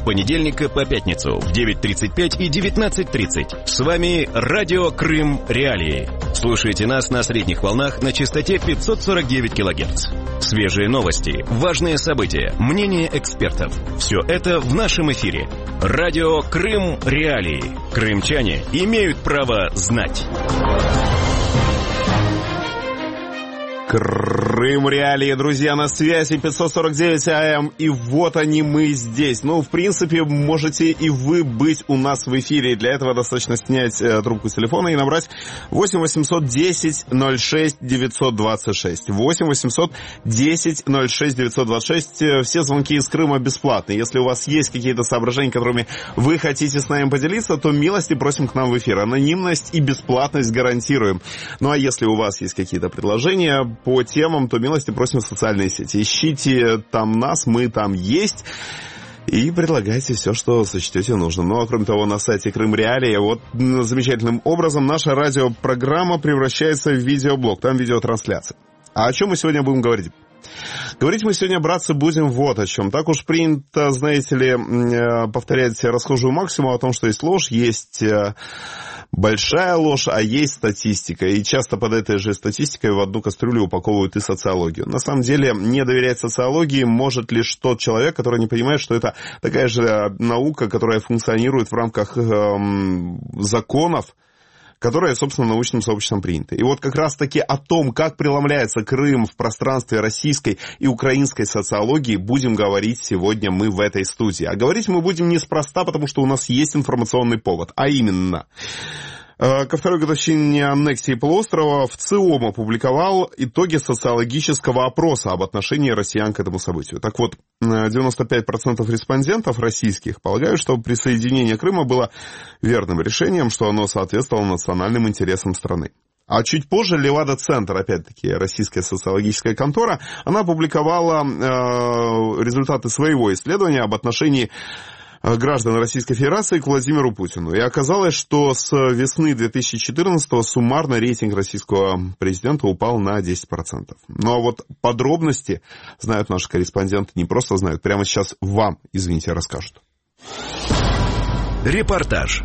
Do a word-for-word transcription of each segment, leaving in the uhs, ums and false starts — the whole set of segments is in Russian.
понедельника по пятницу в девять тридцать пять и девятнадцать тридцать. С вами Радио Крым Реалии. Слушайте нас на средних волнах на частоте пятьсот сорок девять килогерц. Свежие новости, важные события, мнения экспертов. Все это в нашем эфире. Радио Крым Реалии. Крымчане имеют право знать. Крым Реалии, друзья, на связи пятьсот сорок девять АМ, и вот они мы здесь. Ну, в принципе, можете и вы быть у нас в эфире. Для этого достаточно снять э, трубку с телефона и набрать восемь восемьсот десять ноль шесть девятьсот двадцать шесть. восемь восемьсот десять ноль шесть девятьсот двадцать шесть. Все звонки из Крыма бесплатны. Если у вас есть какие-то соображения, которыми вы хотите с нами поделиться, то милости просим к нам в эфир. Анонимность и бесплатность гарантируем. Ну, а если у вас есть какие-то предложения по темам, то милости просим в социальные сети. Ищите там нас, мы там есть. И предлагайте все, что сочтете нужным. Ну, а кроме того, на сайте Крым Реалии вот замечательным образом наша радиопрограмма превращается в видеоблог. Там видеотрансляция. А о чем мы сегодня будем говорить? Говорить мы сегодня, братцы, будем вот о чем. Так уж принято, знаете ли, повторять расхожую максимум о том, что есть ложь, есть большая ложь, а есть статистика. И часто под этой же статистикой в одну кастрюлю упаковывают и социологию. На самом деле, не доверять социологии может лишь тот человек, который не понимает, что это такая же наука, которая функционирует в рамках эм, законов, которые, собственно, научным сообществом приняты. И вот как раз-таки о том, как преломляется Крым в пространстве российской и украинской социологии, будем говорить сегодня мы в этой студии. А говорить мы будем неспроста, потому что у нас есть информационный повод, а именно... Ко второй годовщине аннексии полуострова ВЦИОМ опубликовал итоги социологического опроса об отношении россиян к этому событию. Так вот, девяносто пять процентов респондентов российских полагают, что присоединение Крыма было верным решением, что оно соответствовало национальным интересам страны. А чуть позже Левада-центр, опять-таки российская социологическая контора, она опубликовала э, результаты своего исследования об отношении граждан Российской Федерации к Владимиру Путину. И оказалось, что с весны две тысячи четырнадцатого суммарно рейтинг российского президента упал на десять процентов. Ну а вот подробности знают наши корреспонденты, не просто знают, прямо сейчас вам, извините, расскажут. Репортаж.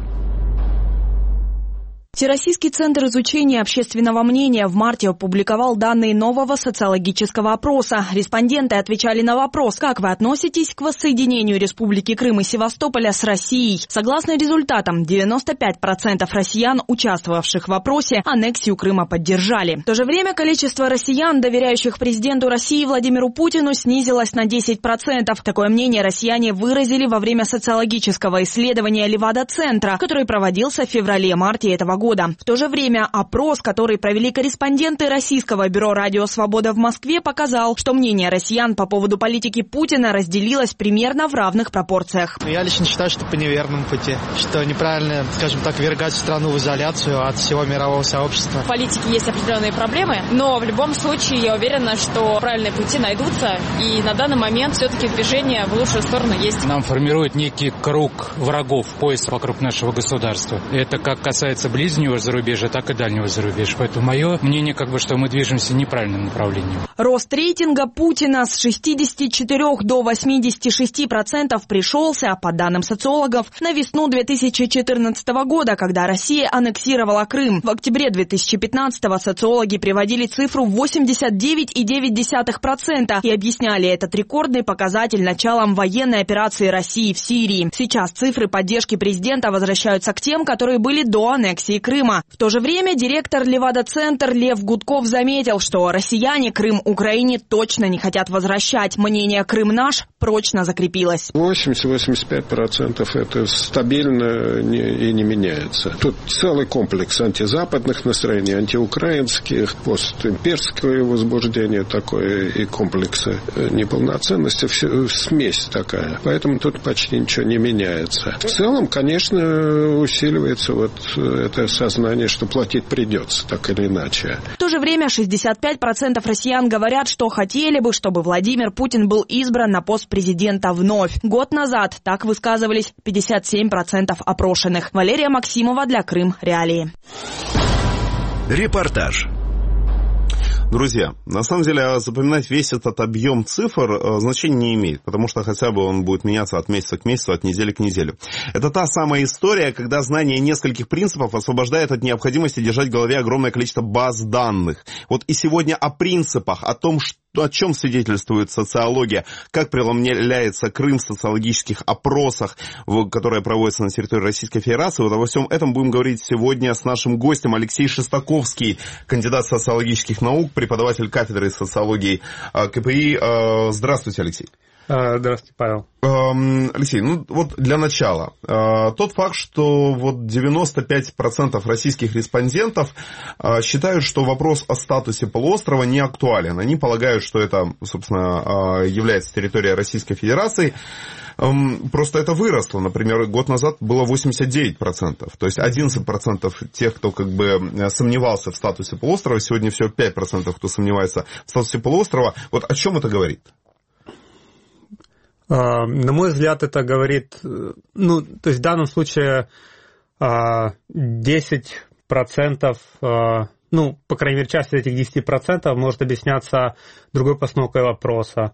Всероссийский центр изучения общественного мнения в марте опубликовал данные нового социологического опроса. Респонденты отвечали на вопрос, как вы относитесь к воссоединению Республики Крым и Севастополя с Россией. Согласно результатам, девяносто пять процентов россиян, участвовавших в опросе, аннексию Крыма поддержали. В то же время количество россиян, доверяющих президенту России Владимиру Путину, снизилось на десять процентов. Такое мнение россияне выразили во время социологического исследования Левада-центра, который проводился в феврале-марте этого года. В то же время опрос, который провели корреспонденты Российского бюро «Радио Свобода» в Москве, показал, что мнение россиян по поводу политики Путина разделилось примерно в равных пропорциях. Я лично считаю, что по неверному пути, что неправильно, скажем так, ввергать страну в изоляцию от всего мирового сообщества. В политике есть определенные проблемы, но в любом случае я уверена, что правильные пути найдутся, и на данный момент все-таки движение в лучшую сторону есть. Нам формирует некий круг врагов, пояс вокруг нашего государства. Это как касается ближнего зарубежья, так и дальнего зарубежья. Поэтому мое мнение, как бы, что мы движемся в неправильном направлении. Рост рейтинга Путина с шестидесяти четырёх до восьмидесяти шести процентов пришелся, по данным социологов, на весну две тысячи четырнадцатого года, когда Россия аннексировала Крым. В октябре две тысячи пятнадцатого социологи приводили цифру восемьдесят девять целых девять десятых процента и объясняли этот рекордный показатель началом военной операции России в Сирии. Сейчас цифры поддержки президента возвращаются к тем, которые были до аннексии Крыма. В то же время директор Левада-центр Лев Гудков заметил, что россияне Крым Украине точно не хотят возвращать. Мнение «Крым наш» прочно закрепилось. восемьдесят-восемьдесят пять процентов это стабильно и не меняется. Тут целый комплекс антизападных настроений, антиукраинских, постимперское возбуждение такое и комплексы неполноценности. Все, смесь такая. Поэтому тут почти ничего не меняется. В целом, конечно, усиливается вот это сознание, что платить придется, так или иначе. В то же время шестьдесят пять процентов россиян говорят, что хотели бы, чтобы Владимир Путин был избран на пост президента вновь. Год назад так высказывались пятьдесят семь процентов опрошенных. Валерия Максимова для Крым Реалии. Репортаж. Друзья, на самом деле запоминать весь этот объем цифр значения не имеет, потому что хотя бы он будет меняться от месяца к месяцу, от недели к неделе. Это та самая история, когда знание нескольких принципов освобождает от необходимости держать в голове огромное количество баз данных. Вот и сегодня о принципах, о том, что о чем свидетельствует социология, как преломляется Крым в социологических опросах, которые проводятся на территории Российской Федерации. Вот обо всем этом будем говорить сегодня с нашим гостем Алексей Шестаковский, кандидат социологических наук, преподаватель кафедры социологии КПИ. Здравствуйте, Алексей. Здравствуйте, Павел. Алексей, ну вот для начала. Тот факт, что вот девяносто пять процентов российских респондентов считают, что вопрос о статусе полуострова не актуален. Они полагают, что это, собственно, является территорией Российской Федерации. Просто это выросло. Например, год назад было восемьдесят девять процентов. То есть одиннадцать процентов тех, кто как бы сомневался в статусе полуострова, сегодня всего пять процентов, кто сомневается в статусе полуострова. Вот о чем это говорит? На мой взгляд, это говорит, ну, то есть в данном случае десять процентов, ну, по крайней мере, часть этих десяти процентов может объясняться другой постановкой вопроса.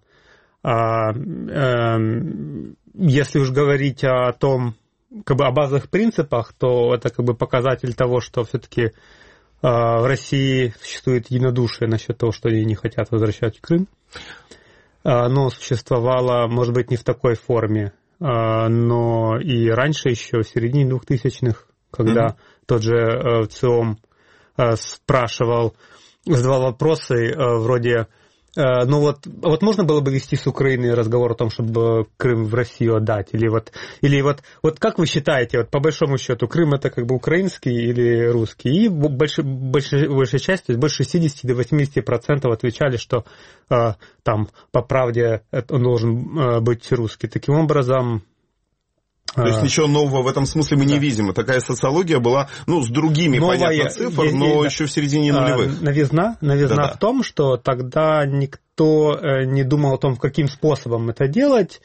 Если уж говорить о том, как бы о базовых принципах, то это как бы показатель того, что все-таки в России существует единодушие насчет того, что они не хотят возвращать Крым. Оно существовало, может быть, не в такой форме, но и раньше еще, в середине двухтысячных, когда mm-hmm. тот же ЦИОМ спрашивал, задавал вопросы вроде, ну вот, вот можно было бы вести с Украиной разговор о том, чтобы Крым в Россию отдать? Или вот, или вот, вот как вы считаете, вот по большому счету, Крым это как бы украинский или русский? И больш, больш, большая часть, то есть больше шестьдесят до восьмидесяти процентов отвечали, что э, там по правде он должен э, быть русский. Таким образом... То есть ничего нового в этом смысле мы да. не видим. И такая социология была, ну, с другими, новая, понятно, цифр, есть, но есть, еще да. в середине нулевых. Новизна, новизна Да-да. в том, что тогда никто не думал о том, каким способом это делать,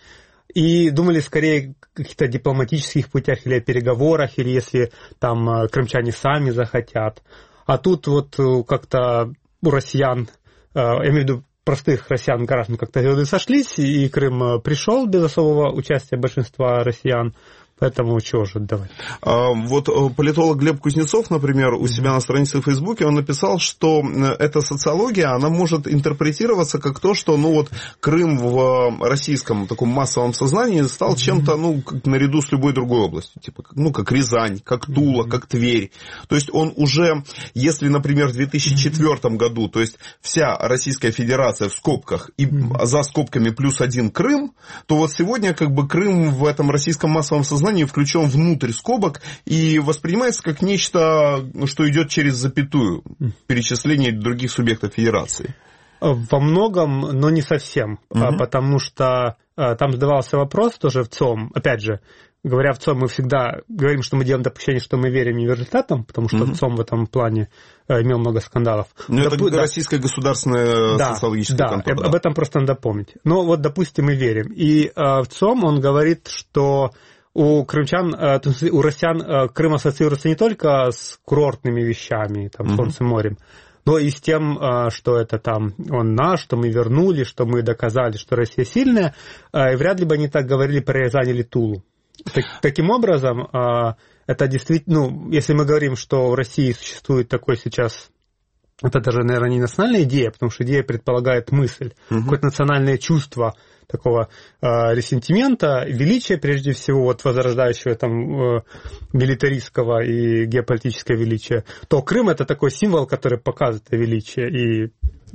и думали скорее о каких-то дипломатических путях или о переговорах, или если там крымчане сами захотят. А тут вот как-то у россиян, я имею в виду, простых россиян, граждан как-то звезды сошлись, и Крым пришел без особого участия большинства россиян. Поэтому чего же давай. А, вот политолог Глеб Кузнецов, например, у себя на странице в Фейсбуке, он написал, что эта социология, она может интерпретироваться как то, что, ну вот, Крым в российском таком массовом сознании стал чем-то, ну, как наряду с любой другой областью, типа, ну, как Рязань, как Тула, как Тверь. То есть он уже, если, например, в две тысячи четвёртом году, то есть вся Российская Федерация в скобках и за скобками плюс один Крым, то вот сегодня как бы Крым в этом российском массовом сознании включен внутрь скобок и воспринимается как нечто, что идет через запятую, перечисление других субъектов федерации. Во многом, но не совсем, угу. потому что там задавался вопрос тоже в ЦИОМ, опять же, говоря в ЦИОМ, мы всегда говорим, что мы делаем допущение, что мы верим университетам, потому что угу. ЦИОМ в этом плане имел много скандалов. Ну, Доп... это российская государственная да, социологическая да, контора. Да, об этом просто надо помнить. Но вот, допустим, мы верим. И э, в ЦИОМ он говорит, что у крымчан, у россиян Крым ассоциируется не только с курортными вещами, там, солнцем, морем, но и с тем, что это там он наш, что мы вернули, что мы доказали, что Россия сильная, и вряд ли бы они так говорили про Рязань или Тулу. Так, таким образом, это действительно, ну, если мы говорим, что в России существует такой сейчас, это даже, наверное, не национальная идея, потому что идея предполагает мысль, угу. какое-то национальное чувство такого э, ресентимента, величия, прежде всего, вот возрождающего там э, милитаристского и геополитического величия, то Крым это такой символ, который показывает это величие. И...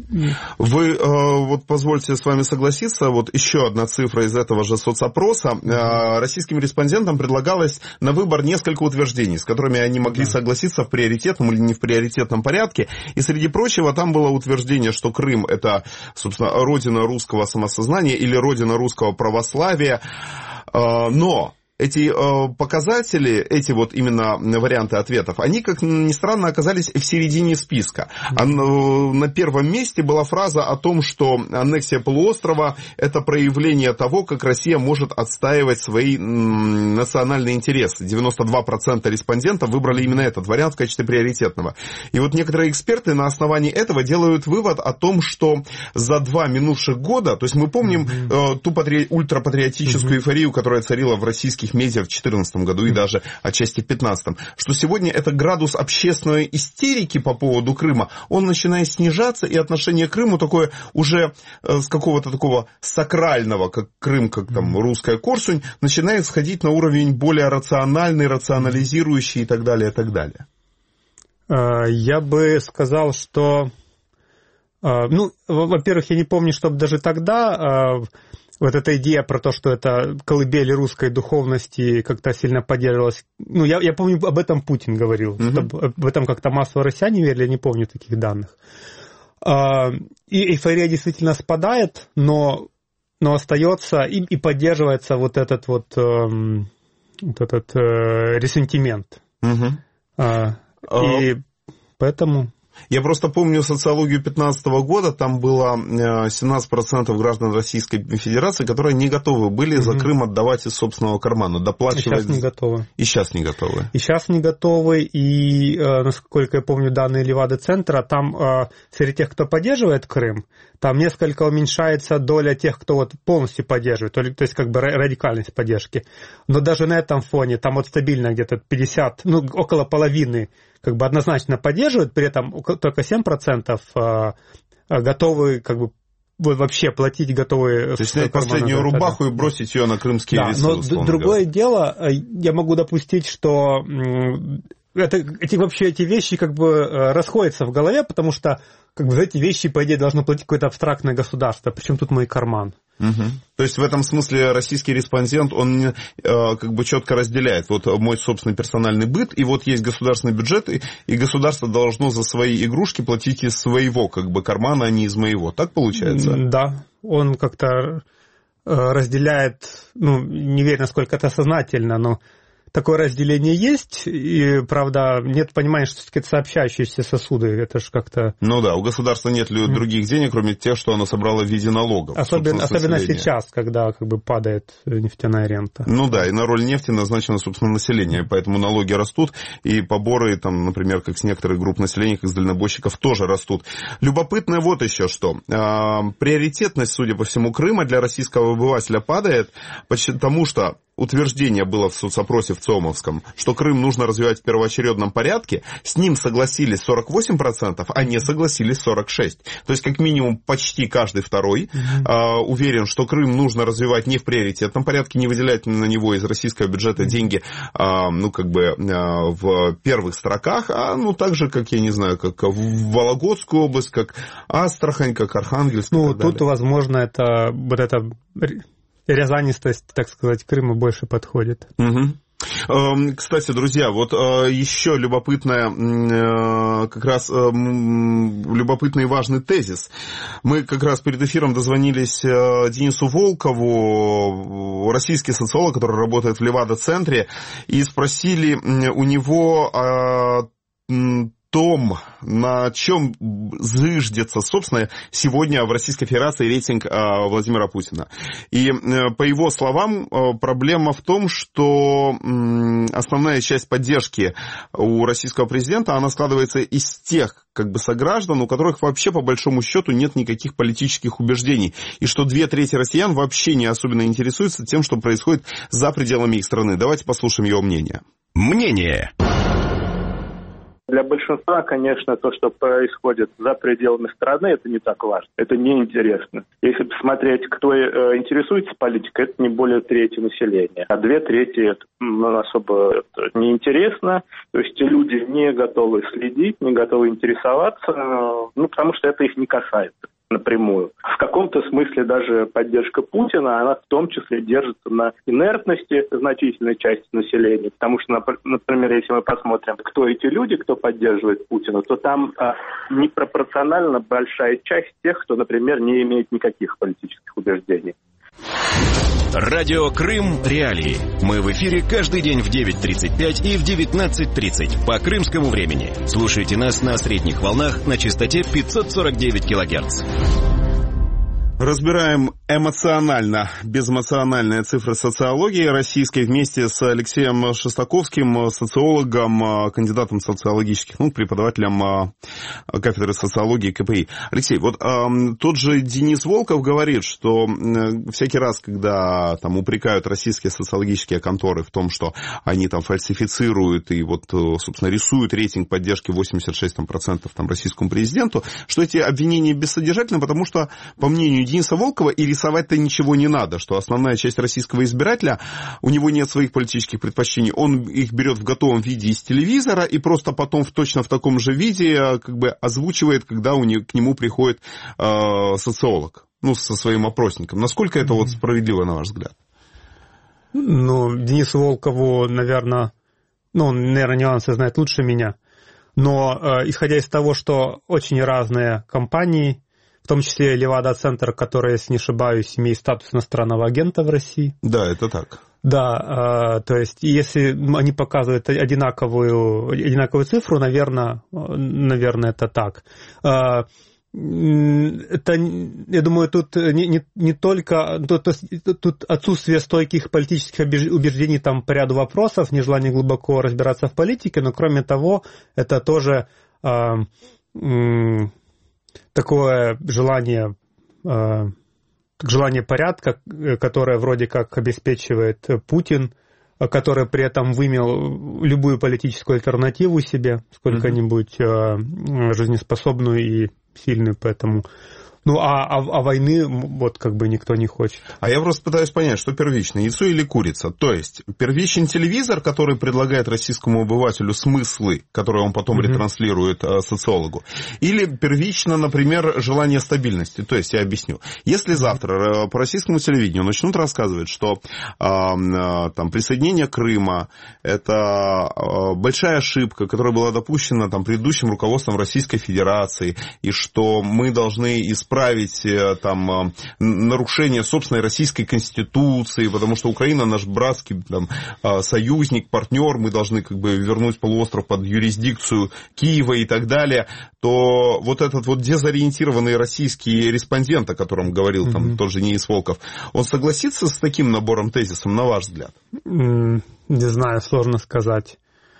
Вы, э, вот позвольте с вами согласиться, вот еще одна цифра из этого же соцопроса. Э, российским респондентам предлагалось на выбор несколько утверждений, с которыми они могли да. согласиться в приоритетном или не в приоритетном порядке. И среди прочего там было утверждение, что Крым это, собственно, родина русского самосознания или родина русского православия. Э, но эти э, показатели, эти вот именно варианты ответов, они, как ни странно, оказались в середине списка. А на, на первом месте была фраза о том, что аннексия полуострова – это проявление того, как Россия может отстаивать свои м, национальные интересы. девяносто два процента респондентов выбрали именно этот вариант в качестве приоритетного. И вот некоторые эксперты на основании этого делают вывод о том, что за два минувших года, то есть мы помним э, ту патри... ультрапатриотическую mm-hmm. эйфорию, которая царила в российских медиа в две тысячи четырнадцатом году и даже отчасти в две тысячи пятнадцатом, что сегодня это градус общественной истерики по поводу Крыма, он начинает снижаться, и отношение к Крыму такое уже э, с какого-то такого сакрального, как Крым, как там русская Корсунь, начинает сходить на уровень более рациональный, рационализирующий и так далее, и так далее. Я бы сказал, что, ну, во-первых, я не помню, чтобы даже тогда вот эта идея про то, что это колыбель русской духовности как-то сильно поддерживалась. Ну, я, я помню, об этом Путин говорил, mm-hmm. что об этом как-то массово россияне верили, я не помню таких данных. И эйфория действительно спадает, но, но остается и, и поддерживается вот этот вот, вот этот ресентимент. Mm-hmm. И поэтому... Я просто помню социологию две тысячи пятнадцатого года, там было семнадцать процентов граждан Российской Федерации, которые не готовы были mm-hmm. за Крым отдавать из собственного кармана, доплачивать. И сейчас не готовы. И сейчас не готовы. И сейчас не готовы, и, насколько я помню, данные Левада-центра, там среди тех, кто поддерживает Крым, там несколько уменьшается доля тех, кто вот полностью поддерживает, то есть как бы радикальность поддержки. Но даже на этом фоне там вот стабильно где-то пятьдесят, ну, около половины как бы однозначно поддерживают, при этом только семь процентов готовы как бы вообще платить, готовы... То есть снять последнюю рубаху да. и бросить ее на крымские да, ресурсы. Но другое говоря. дело, я могу допустить, что это, эти, вообще эти вещи как бы расходятся в голове, потому что как бы за эти вещи, по идее, должно платить какое-то абстрактное государство. Причем тут мой карман. Угу. То есть в этом смысле российский респондент, он э, как бы четко разделяет. Вот мой собственный персональный быт, и вот есть государственный бюджет, и, и государство должно за свои игрушки платить из своего как бы кармана, а не из моего. Так получается? Да, он как-то разделяет, ну, не верю, насколько это сознательно, но такое разделение есть, и, правда, нет понимания, что это сообщающиеся сосуды, это же как-то... Ну да, у государства нет других денег, кроме тех, что оно собрало в виде налогов. Особенно, особенно сейчас, когда как бы падает нефтяная рента. Ну да, и на роль нефти назначено, собственно, население, поэтому налоги растут, и поборы, там, например, как с некоторых групп населения, как с дальнобойщиков, тоже растут. Любопытно вот еще что. Приоритетность, судя по всему, Крыма для российского обывателя падает, потому что утверждение было в соцопросе в ЦИОМовском, что Крым нужно развивать в первоочередном порядке, с ним согласились сорок восемь процентов, а не согласились сорок шесть процентов. То есть, как минимум, почти каждый второй mm-hmm. э, уверен, что Крым нужно развивать не в приоритетном порядке, не выделять на него из российского бюджета mm-hmm. деньги, э, ну, как бы, э, в первых строках, а, ну, так же, как, я не знаю, как в Вологодскую область, как Астрахань, как Архангельск. Ну, тут, возможно, это вот это... рязанистость, так сказать, Крыма больше подходит. Угу. Кстати, друзья, вот еще любопытная, как раз любопытный и важный тезис. Мы как раз перед эфиром дозвонились Денису Волкову, российский социолог, который работает в Левада-центре, и спросили у него о том, на чем зыждется, собственно, сегодня в Российской Федерации рейтинг Владимира Путина. И по его словам, проблема в том, что основная часть поддержки у российского президента, она складывается из тех, как бы, сограждан, у которых вообще, по большому счету, нет никаких политических убеждений. И что две трети россиян вообще не особенно интересуются тем, что происходит за пределами их страны. Давайте послушаем его мнение. Мнение. Для большинства, конечно, то, что происходит за пределами страны, это не так важно, это неинтересно. Если посмотреть, кто э, интересуется политикой, это не более трети населения, а две трети это ну, особо это неинтересно. То есть люди не готовы следить, не готовы интересоваться, э, ну, потому что это их не касается напрямую. В каком-то смысле даже поддержка Путина, она в том числе держится на инертности значительной части населения, потому что, например, если мы посмотрим, кто эти люди, кто поддерживает Путина, то там а, непропорционально большая часть тех, кто, например, не имеет никаких политических убеждений. Радио Крым Реалии. Мы в эфире каждый день в девять тридцать пять и в девятнадцать тридцать по крымскому времени. Слушайте нас на средних волнах на частоте пятьсот сорок девять килогерц. Разбираем эмоционально, безэмоциональные цифры социологии российской вместе с Алексеем Шестаковским, социологом, кандидатом социологических наук, преподавателем кафедры социологии ка пэ и. Алексей, вот э, тот же Денис Волков говорит, что э, всякий раз, когда там упрекают российские социологические конторы в том, что они там фальсифицируют и вот, собственно, рисуют рейтинг поддержки восемьдесят шесть процентов там, российскому президенту, что эти обвинения бессодержательны, потому что, по мнению Дениса Волкова, и рисовать-то ничего не надо, что основная часть российского избирателя, у него нет своих политических предпочтений, он их берет в готовом виде из телевизора и просто потом в, точно в таком же виде как бы озвучивает, когда у него, к нему приходит э, социолог, ну, со своим опросником. Насколько это вот справедливо, на ваш взгляд? Ну, Денису Волкову, наверное, ну, он, наверное, нюансы знает лучше меня, но э, исходя из того, что очень разные компании, в том числе Левада-центр, который, если не ошибаюсь, имеет статус иностранного агента в России. Да, это так. Да, то есть если они показывают одинаковую, одинаковую цифру, наверное, наверное, это так. Это, я думаю, тут не, не, не только тут, тут отсутствие стойких политических убеждений там по ряду вопросов, нежелание глубоко разбираться в политике, но кроме того, это тоже такое желание, желание порядка, которое вроде как обеспечивает Путин, который при этом вымел любую политическую альтернативу себе, сколько-нибудь mm-hmm. жизнеспособную и сильную, поэтому... Ну, а, а, а войны вот как бы никто не хочет. А я просто пытаюсь понять, что первично, яйцо или курица? То есть, первичен телевизор, который предлагает российскому обывателю смыслы, которые он потом mm-hmm. ретранслирует а, социологу? Или первично, например, желание стабильности? То есть, я объясню. Если завтра по российскому телевидению начнут рассказывать, что а, там, присоединение Крыма – это а, большая ошибка, которая была допущена там, предыдущим руководством Российской Федерации, и что мы должны исправить править там, нарушение собственной российской конституции, потому что Украина наш братский там, союзник, партнер, мы должны как бы вернуть полуостров под юрисдикцию Киева и так далее, то вот этот вот дезориентированный российский респондент, о котором говорил там mm-hmm. тот же Денис Волков, он согласится с таким набором тезисов, на ваш взгляд? Mm, не знаю, сложно сказать.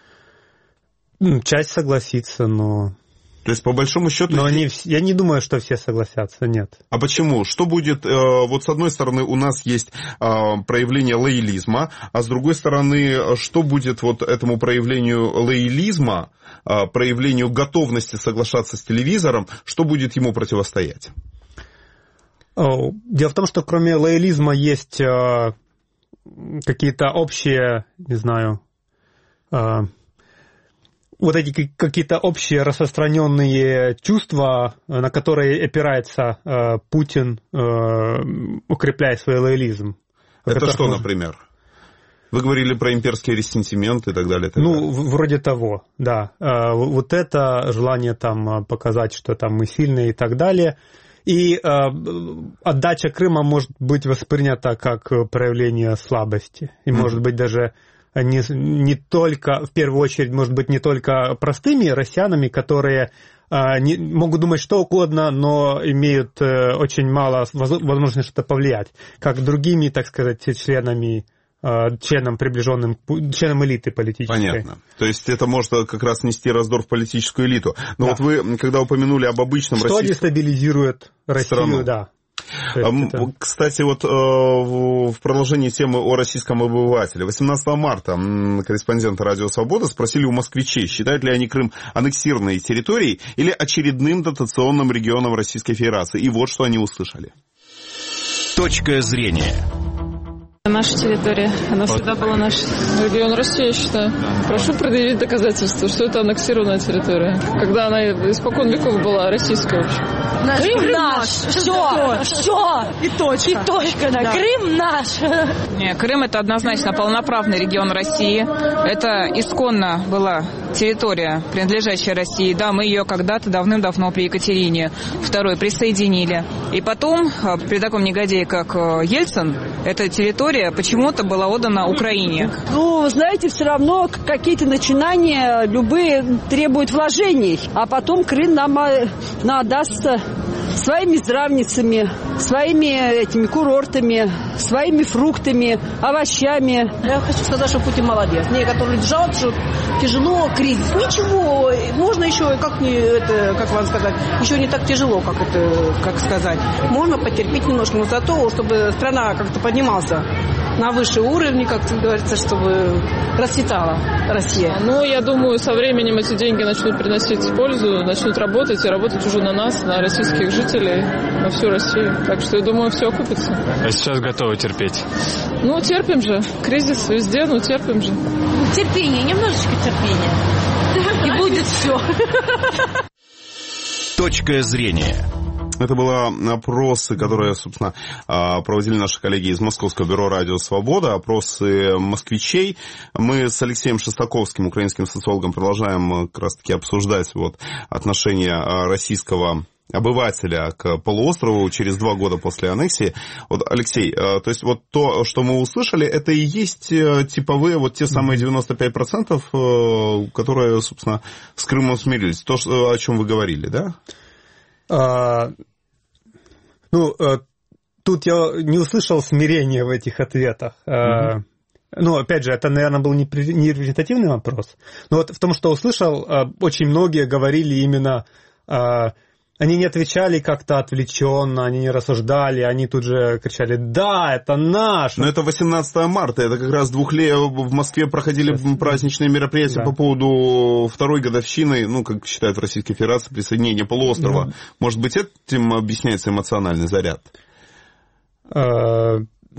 Часть согласится, но... То есть, по большому счету... Но они, я не думаю, что все согласятся, нет. А почему? Что будет... Вот с одной стороны, у нас есть проявление лоялизма, а с другой стороны, что будет вот этому проявлению лоялизма, проявлению готовности соглашаться с телевизором, что будет ему противостоять? Дело в том, что кроме лоялизма есть какие-то общие, не знаю... вот эти какие-то общие распространенные чувства, на которые опирается э, Путин, э, укрепляя свой лоялизм. Это которых... что, например? Вы говорили про имперский ресентимент и так далее. И так ну, далее. вроде того, да. Э, вот это желание там показать, что там мы сильные и так далее. И э, отдача Крыма может быть воспринята как проявление слабости. И, mm-hmm. может быть, даже... Не, не только, в первую очередь, может быть, не только простыми россиянами, которые а, не, могут думать что угодно, но имеют а, очень мало возможности что-то повлиять, как другими, так сказать, членами, а, членам приближенным, членам элиты политической. Понятно. То есть это может как раз нести раздор в политическую элиту. Но да. вот вы, когда упомянули об обычном что российском... Что дестабилизирует Россию, страну. Да. Это... Кстати, вот в продолжении темы о российском обывателе. восемнадцатого марта корреспонденты «Радио Свобода» спросили у москвичей, считают ли они Крым аннексированной территорией или очередным дотационным регионом Российской Федерации. И вот что они услышали. Точка зрения. Наша территория. Она всегда была наш регион России, я считаю. Прошу предъявить доказательства, что это аннексированная территория. Когда она испокон веков была российская вообще. Наш Крым, Крым наш. Все, все. И точка. И точка. Да. Крым наш. Не, Крым это однозначно полноправный регион России. Это исконно была территория, принадлежащая России. Да, мы ее когда-то давным-давно при Екатерине второй присоединили. И потом, при таком негодяе, как Ельцин, эта территория почему-то была отдана Украине. Ну, знаете, все равно какие-то начинания любые требуют вложений, а потом Крым нам надастся своими здравницами, своими этими курортами, своими фруктами, овощами. Я хочу сказать, что Путин молодец. Мне, которые жалуются, что тяжело, кризис. Ничего, можно еще, как, не, это, как вам сказать, еще не так тяжело, как это, как сказать. Можно потерпеть немножко, но зато, чтобы страна как-то поднималась на высший уровень, как говорится, чтобы расцветала Россия. Ну, я думаю, со временем эти деньги начнут приносить пользу, начнут работать, и работать уже на нас, на российских жителей, на всю Россию. Так что, я думаю, все окупится. А сейчас готовы терпеть? Ну, терпим же. Кризис везде, ну, терпим же. Терпение, немножечко терпения. И будет все. Точка зрения. Это были опросы, которые, собственно, проводили наши коллеги из Московского бюро «Радио Свобода», опросы москвичей. Мы с Алексеем Шестаковским, украинским социологом, продолжаем как раз-таки обсуждать вот отношение российского обывателя к полуострову через два года после аннексии. Вот, Алексей, то есть вот то, что мы услышали, это и есть типовые вот те самые девяносто пять процентов, которые, собственно, с Крымом смирились. То, о чем вы говорили, да? А, ну, тут я не услышал смирения в этих ответах. Mm-hmm. Ну, опять же, это, наверное, был не репрезентативный вопрос. Но вот в том, что услышал, очень многие говорили именно... Они не отвечали как-то отвлеченно, они не рассуждали, они тут же кричали: да, это наш. Но это восемнадцатого марта, это как раз двухлетие в Москве проходили праздничные мероприятия, да, по поводу второй годовщины, ну, как считают в Российской Федерации, присоединения полуострова. Да. Может быть, этим объясняется эмоциональный заряд? А,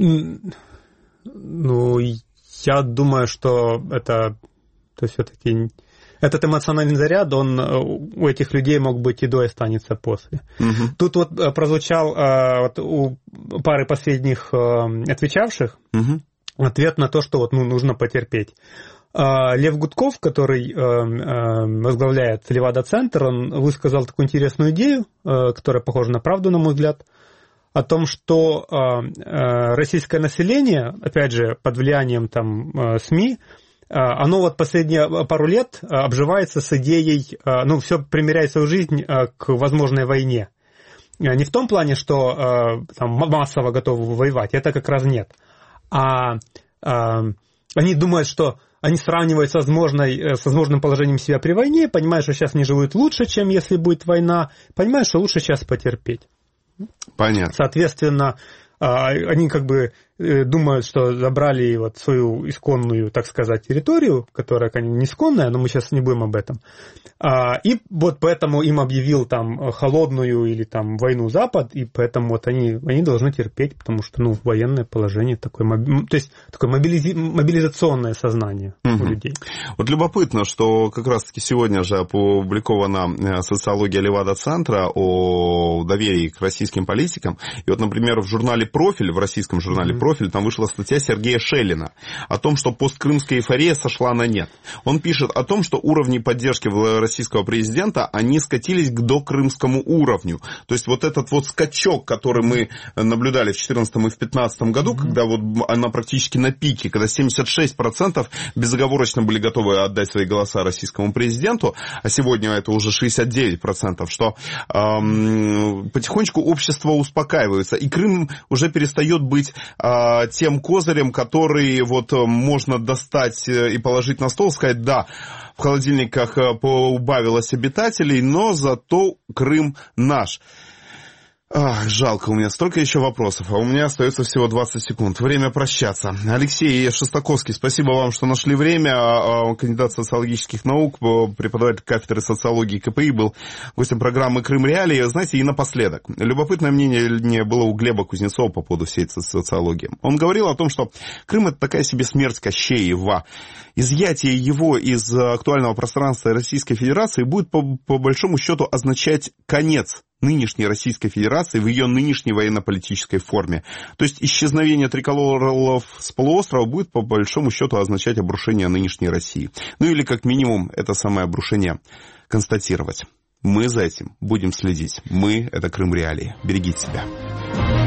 ну, я думаю, что это, то все-таки... Этот эмоциональный заряд, он у этих людей мог быть и до, и останется после. Угу. Тут вот прозвучал вот, у пары последних отвечавших угу. ответ на то, что вот, ну, нужно потерпеть. Лев Гудков, который возглавляет Левада-центр, он высказал такую интересную идею, которая похожа на правду, на мой взгляд, о том, что российское население, опять же, под влиянием там, СМИ, оно вот последние пару лет обживается с идеей, ну, все примеряет свою жизнь к возможной войне. Не в том плане, что там, массово готовы воевать, это как раз нет. А, а они думают, что они сравнивают с, возможной, с возможным положением себя при войне, понимают, что сейчас они живут лучше, чем если будет война, понимают, что лучше сейчас потерпеть. Понятно. Соответственно, они как бы думают, что забрали вот свою исконную, так сказать, территорию, которая, конечно, не исконная, но мы сейчас не будем об этом. И вот поэтому им объявил там холодную или там войну Запад, и поэтому вот они, они должны терпеть, потому что, ну, военное положение такое, то есть такое мобилизи... мобилизационное сознание угу. у людей. Вот любопытно, что как раз-таки сегодня же опубликована социология Левада-центра о доверии к российским политикам. И вот, например, в журнале «Профиль», в российском журнале mm-hmm. «Профиль», там вышла статья Сергея Шеллина о том, что посткрымская эйфория сошла на нет. Он пишет о том, что уровни поддержки российского президента, они скатились к докрымскому уровню. То есть вот этот вот скачок, который мы наблюдали в две тысячи четырнадцатом и в две тысячи пятнадцатом году, mm-hmm. когда вот она практически на пике, когда семьдесят шесть процентов безоговорочно были готовы отдать свои голоса российскому президенту, а сегодня это уже шестьдесят девять процентов, что эм, потихонечку общество успокаивается, и Крым уже перестает быть э, тем козырем, который вот можно достать и положить на стол, сказать: да, в холодильниках поубавилось обитателей, но зато Крым наш. Ах, жалко, у меня столько еще вопросов, а у меня остается всего двадцать секунд. Время прощаться. Алексей Шестаковский, спасибо вам, что нашли время. Кандидат социологических наук, преподаватель кафедры социологии КПИ, был гостем программы «Крым Реалии». Знаете, и напоследок. Любопытное мнение было у Глеба Кузнецова по поводу всей этой социологии. Он говорил о том, что Крым — это такая себе смерть Кощеева. Изъятие его из актуального пространства Российской Федерации будет, по, по большому счету, означать конец нынешней Российской Федерации в ее нынешней военно-политической форме. То есть исчезновение триколоров с полуострова будет, по большому счету, означать обрушение нынешней России. Ну или, как минимум, это самое обрушение констатировать. Мы за этим будем следить. Мы — это Крым Реалии. Берегите себя.